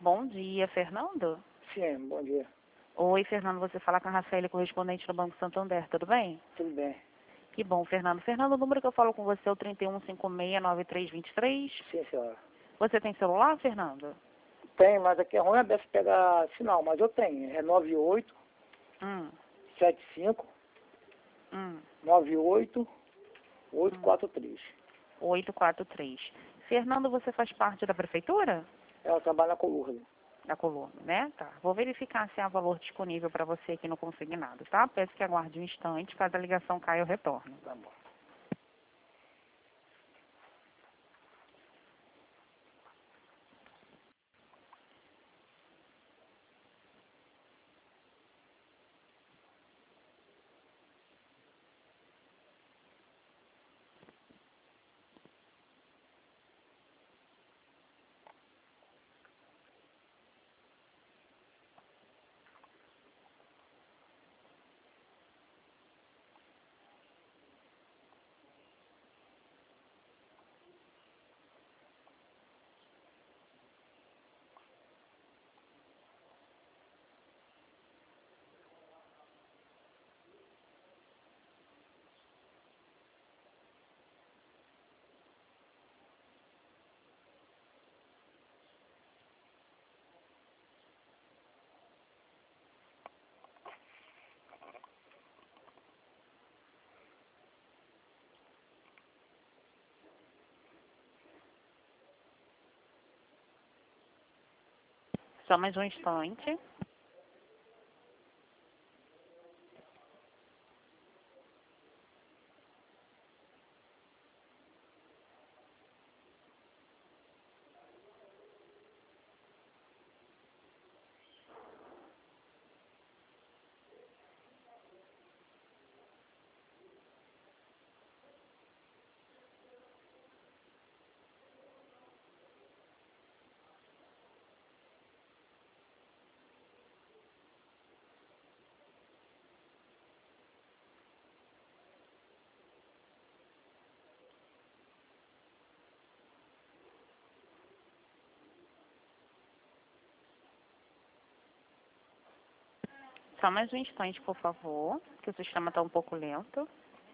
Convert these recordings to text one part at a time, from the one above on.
Bom dia, Fernando. Sim, bom dia. Oi, Fernando, você fala com a Rafaela, correspondente do Banco Santander, tudo bem? Tudo bem? Que bom, Fernando. Fernando, o número que eu falo com você é o 31569323. Sim, senhora. Você tem celular, Fernando? Tem, mas aqui é ruim a beça pegar sinal, mas eu tenho. É 98 Hum, 75 hum, 98 843. 843. Fernando, você faz parte da prefeitura? Ela trabalha na coluna. Da coluna, né? Tá. Vou verificar se há valor disponível para você aqui no consignado, tá? Peço que aguarde um instante, caso a ligação caia, eu retorno. Tá bom. Só mais um instante. Só mais um instante, por favor, que o sistema está um pouco lento.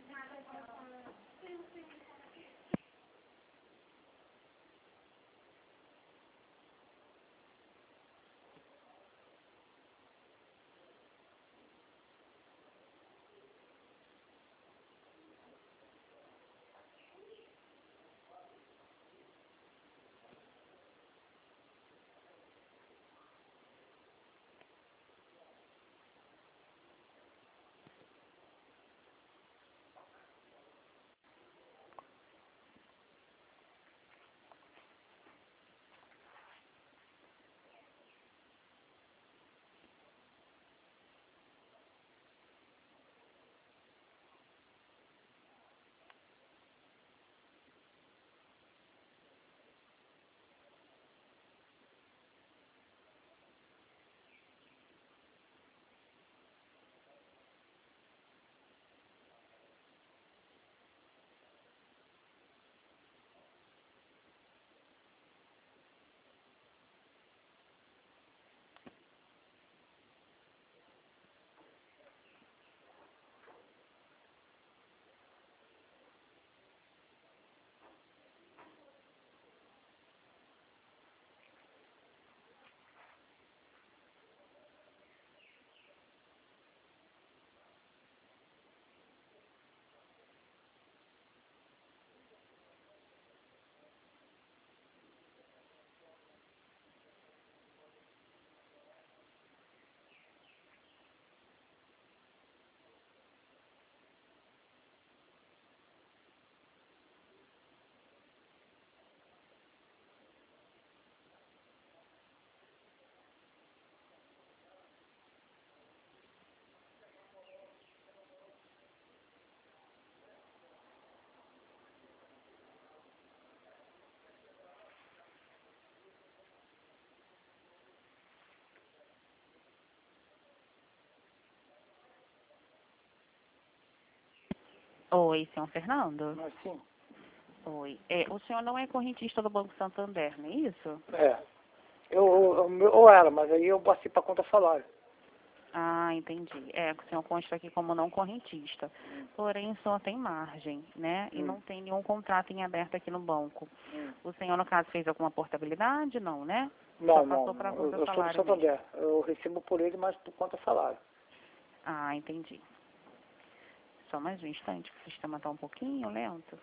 Oi, senhor Fernando? Mas sim. Oi. O senhor não é correntista do Banco Santander, não é isso? É. Ou era, mas aí eu passei para conta salário. Ah, entendi. O senhor consta aqui como não correntista. Porém, o senhor tem margem, né? E não tem nenhum contrato em aberto aqui no banco. O senhor, no caso, fez alguma portabilidade? Não, né? Só passou para conta Eu sou do salário mesmo. Santander. Eu recebo por ele, mas por conta salário. Ah, entendi. Só mais um instante, que o sistema está um pouquinho lento.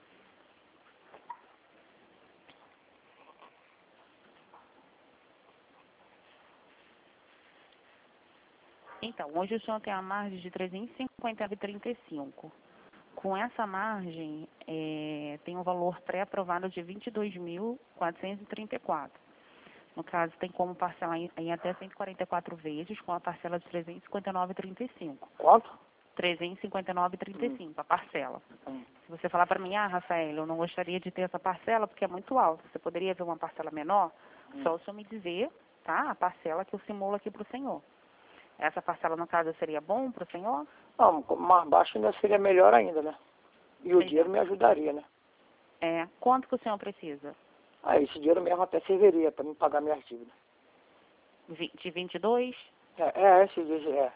Então, hoje o senhor tem a margem de 350,35. Com essa margem, tem um valor pré-aprovado de 22.434. No caso, tem como parcelar em até 144 vezes, com a parcela de 359,35. Quanto? 359,35, a parcela. Se você falar para mim, Rafael, eu não gostaria de ter essa parcela porque é muito alta, você poderia ver uma parcela menor? Só o senhor me dizer, tá? A parcela que eu simulo aqui para o senhor. Essa parcela, no caso, seria bom para o senhor? Não, mais baixo ainda seria melhor ainda, né? E o dinheiro me ajudaria, né? Quanto que o senhor precisa? Esse dinheiro mesmo até serviria para me pagar minhas dívidas. De 22? Esse dinheiro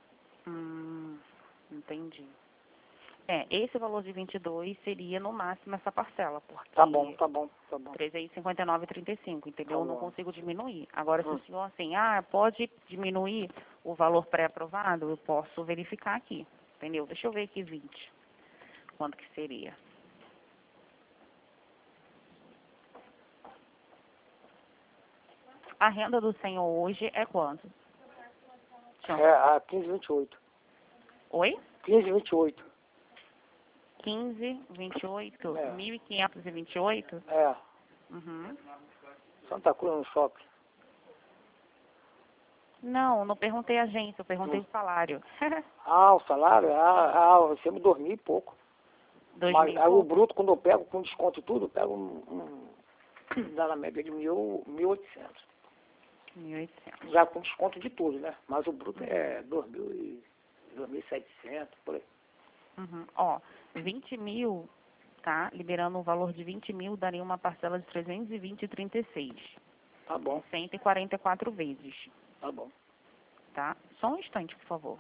Entendi. Esse valor de 22 seria no máximo essa parcela, porque... Tá bom. 359,35, entendeu? Tá Eu não bom. consigo diminuir. Agora, se o senhor, assim, pode diminuir o valor pré-aprovado, eu posso verificar aqui, entendeu? Deixa eu ver aqui 20. Quanto que seria? A renda do senhor hoje é quanto? A 15,28. Oi? 15,28. 15,28? 1.528? Uhum. Santa Cruz no shopping. Não perguntei a agência, eu perguntei o salário. O salário? Eu recebo 2.000 e pouco. 2.000 Mas e aí o pouco? bruto, quando eu pego com desconto e tudo, eu pego dá na média de 1.800. 1.800. Já com desconto de tudo, né? Mas o bruto é 2.700, por aí. 20 mil, tá? Liberando um valor de 20 mil, daria uma parcela de 320,36. Tá bom. 144 vezes. Tá bom. Tá? Só um instante, por favor.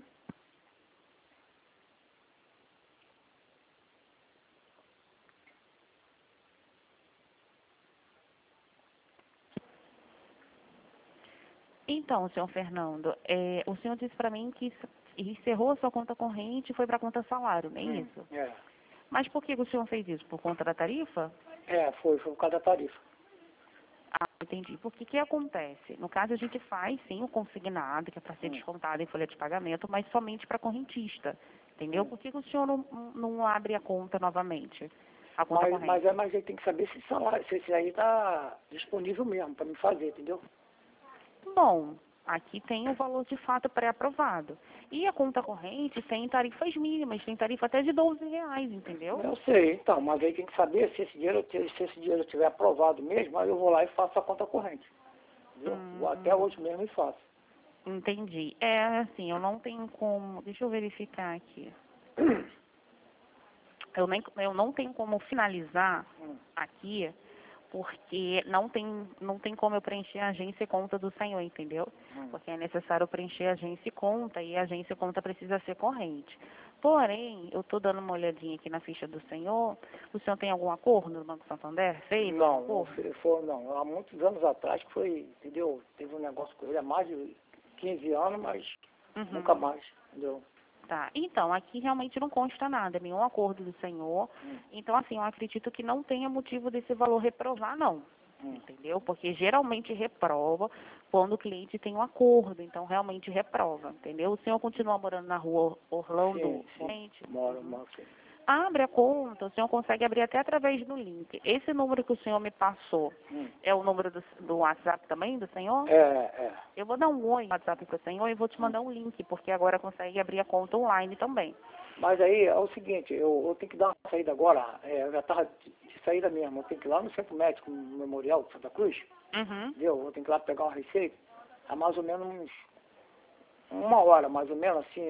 Então, senhor Fernando, o senhor disse para mim que encerrou a sua conta corrente e foi para a conta salário, não é isso? Mas por que o senhor fez isso? Por conta da tarifa? Foi por causa da tarifa. Entendi. Porque o que acontece? No caso, a gente faz, sim, o consignado, que é para ser descontado em folha de pagamento, mas somente para correntista, entendeu? Por que o senhor não abre a conta novamente? A conta corrente? Mas ele tem que saber se esse aí está disponível mesmo para me fazer, entendeu? Bom, aqui tem o valor de fato pré-aprovado. E a conta corrente tem tarifas mínimas, tem tarifa até de R$12, entendeu? Eu sei, então, mas aí tem que saber se esse dinheiro estiver aprovado mesmo, aí eu vou lá e faço a conta corrente. Entendeu? Até hoje mesmo e faço. Entendi. Assim, eu não tenho como... Deixa eu verificar aqui. Eu não tenho como finalizar aqui, porque não tem como eu preencher a agência e conta do senhor, entendeu? Porque é necessário preencher a agência e conta, e a agência e conta precisa ser corrente. Porém, eu estou dando uma olhadinha aqui na ficha do senhor. O senhor tem algum acordo no Banco Santander? Fez algum acordo? Não. Há muitos anos atrás foi, entendeu? Teve um negócio com ele há mais de 15 anos, mas nunca mais, entendeu? Tá, então, aqui realmente não consta nada, nenhum acordo do senhor. Então, assim, eu acredito que não tenha motivo desse valor reprovar, não. Entendeu? Porque geralmente reprova quando o cliente tem um acordo, então realmente reprova, entendeu? O senhor continua morando na rua Orlando? Sim. Moro, sim. Abre a conta, o senhor consegue abrir até através do link. Esse número que o senhor me passou é o número do WhatsApp também do senhor? Eu vou dar um oi no WhatsApp para o senhor e vou te mandar um link, porque agora consegue abrir a conta online também. Mas aí é o seguinte, eu tenho que dar uma saída agora, eu já estava de saída mesmo, eu tenho que ir lá no Centro Médico Memorial de Santa Cruz, entendeu? Eu tenho que ir lá pegar uma receita, há mais ou menos uma hora, mais ou menos, assim,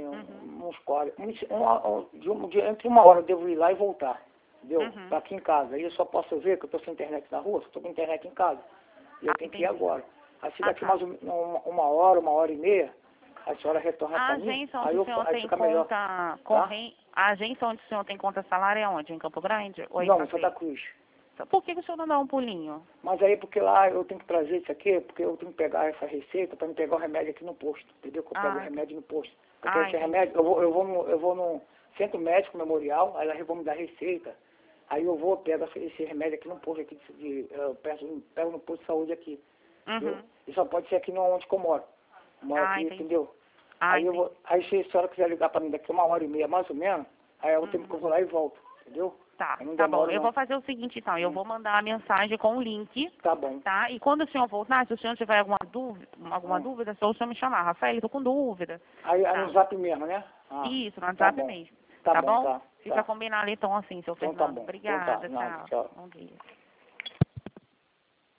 entre uma hora eu devo ir lá e voltar, entendeu? Tá aqui em casa, aí eu só posso ver que eu estou sem internet na rua, estou com internet em casa, e eu tenho que ir agora. Assim daqui mais uma hora e meia, a senhora retorna para mim. Agência onde o senhor tem conta corrente, a agência onde o senhor tem conta salário é onde? Em Campo Grande? Ou não, em Santa Cruz. Por que o senhor não dá um pulinho? Mas aí porque lá eu tenho que trazer isso aqui, porque eu tenho que pegar essa receita para me pegar o remédio aqui no posto, entendeu? Que eu pego o remédio no posto. Porque esse remédio, eu vou no centro médico memorial, aí elas vão me dar receita. Aí eu vou, pego esse remédio aqui no posto, aqui pego no posto de saúde aqui. Entendeu? E só pode ser aqui onde eu moro. Moro aqui, entendeu? Aí se a senhora quiser ligar para mim daqui 1h30 mais ou menos, aí eu tenho que eu vou lá e volto, entendeu? Tá bom. Eu vou fazer o seguinte, então. Eu vou mandar a mensagem com o link. Tá bom. Tá? E quando o senhor voltar, se o senhor tiver alguma dúvida, só o senhor me chamar. Rafael, eu tô com dúvida. Aí no WhatsApp mesmo, né? Isso, no WhatsApp mesmo. Tá bom? Fica combinado, então, assim, seu Fernando. Tá bom. Obrigada, tchau. Bom dia.